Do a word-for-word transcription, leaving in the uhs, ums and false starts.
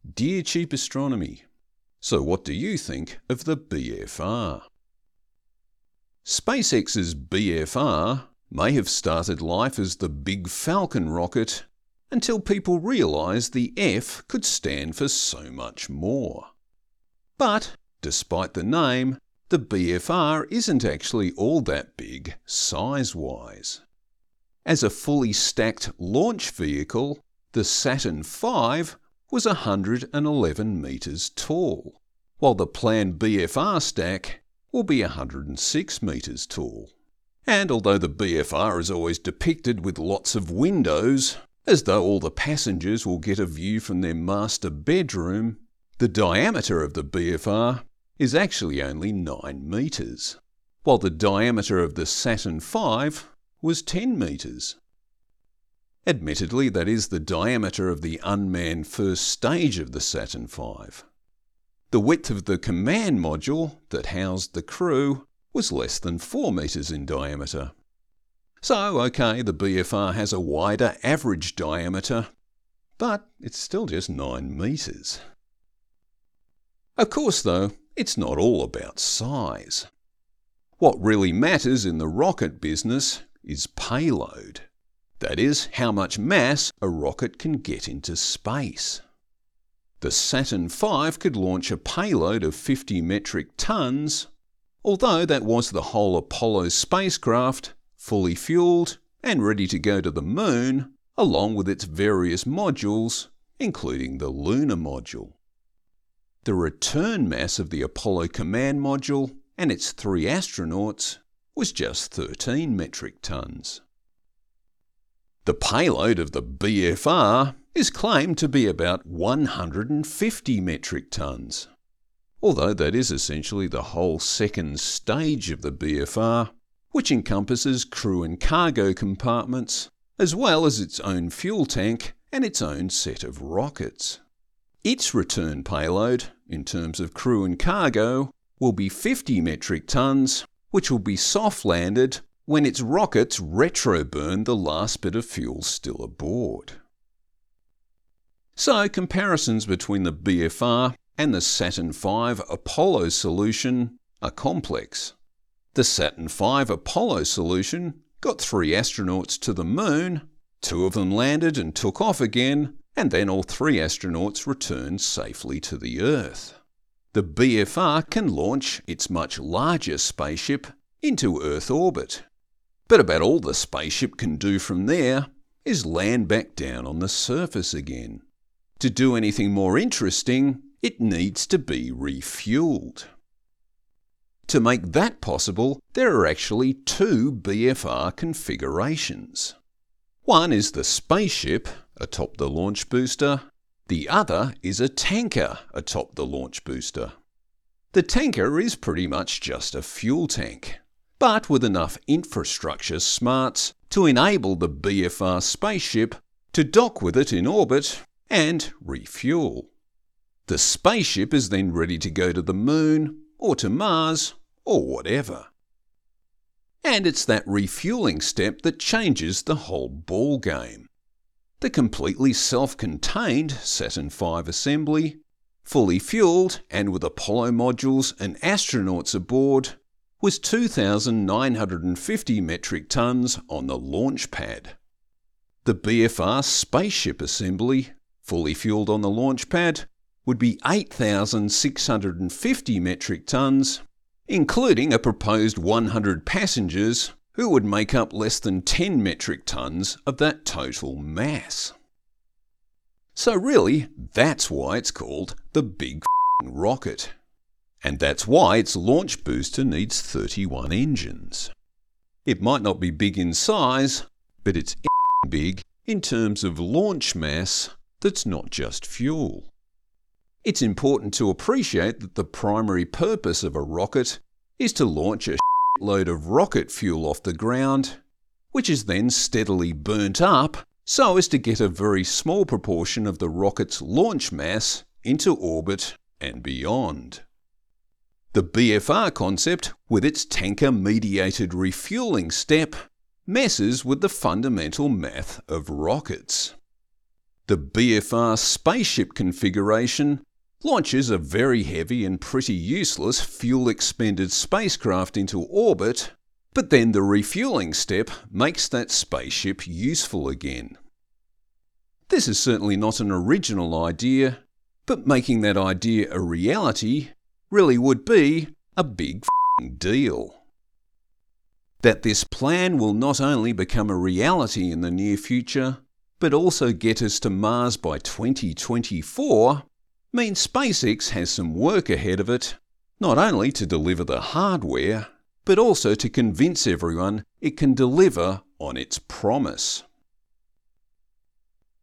Dear Cheap Astronomy, so what do you think of the B F R? SpaceX's B F R may have started life as the Big Falcon rocket until people realised the F could stand for so much more. But, despite the name, the B F R isn't actually all that big size-wise. As a fully stacked launch vehicle, the Saturn five was one hundred eleven metres tall, while the planned B F R stack will be one hundred six metres tall. And although the B F R is always depicted with lots of windows, as though all the passengers will get a view from their master bedroom, the diameter of the B F R is actually only nine metres, while the diameter of the Saturn five was ten metres. Admittedly, that is the diameter of the unmanned first stage of the Saturn five. The width of the command module that housed the crew was less than four metres in diameter. So, okay, the B F R has a wider average diameter, but it's still just nine metres. Of course, though, it's not all about size. What really matters in the rocket business is payload. That is, how much mass a rocket can get into space. The Saturn five could launch a payload of fifty metric tonnes, although that was the whole Apollo spacecraft, fully fueled and ready to go to the moon, along with its various modules, including the lunar module. The return mass of the Apollo command module and its three astronauts was just thirteen metric tonnes. The payload of the B F R is claimed to be about one hundred fifty metric tonnes, although that is essentially the whole second stage of the B F R, which encompasses crew and cargo compartments, as well as its own fuel tank and its own set of rockets. Its return payload, in terms of crew and cargo, will be fifty metric tonnes, which will be soft-landed when its rockets retro-burn the last bit of fuel still aboard. So, comparisons between the B F R and the Saturn five Apollo solution are complex. The Saturn five Apollo solution got three astronauts to the moon, two of them landed and took off again, and then all three astronauts returned safely to the Earth. The B F R can launch its much larger spaceship into Earth orbit, but about all the spaceship can do from there is land back down on the surface again. To do anything more interesting, it needs to be refueled. To make that possible, there are actually two B F R configurations. One is the spaceship atop the launch booster. The other is a tanker atop the launch booster. The tanker is pretty much just a fuel tank, but with enough infrastructure smarts to enable the B F R spaceship to dock with it in orbit and refuel. The spaceship is then ready to go to the moon, or to Mars, or whatever. And it's that refueling step that changes the whole ball game. The completely self-contained Saturn five assembly, fully fueled and with Apollo modules and astronauts aboard, was two thousand nine hundred fifty metric tonnes on the launch pad. The B F R spaceship assembly, fully fueled on the launch pad, would be eight thousand six hundred fifty metric tonnes, including a proposed one hundred passengers who would make up less than ten metric tonnes of that total mass. So really, that's why it's called the Big F***ing Rocket. And that's why its launch booster needs thirty-one engines. It might not be big in size, but it's f***ing big in terms of launch mass that's not just fuel. It's important to appreciate that the primary purpose of a rocket is to launch a load of rocket fuel off the ground, which is then steadily burnt up so as to get a very small proportion of the rocket's launch mass into orbit and beyond. The B F R concept, with its tanker-mediated refueling step, messes with the fundamental math of rockets. The B F R spaceship configuration launches a very heavy and pretty useless fuel-expended spacecraft into orbit, but then the refueling step makes that spaceship useful again. This is certainly not an original idea, but making that idea a reality really would be a big f***ing deal. That this plan will not only become a reality in the near future, but also get us to Mars by twenty twenty-four, means SpaceX has some work ahead of it, not only to deliver the hardware, but also to convince everyone it can deliver on its promise.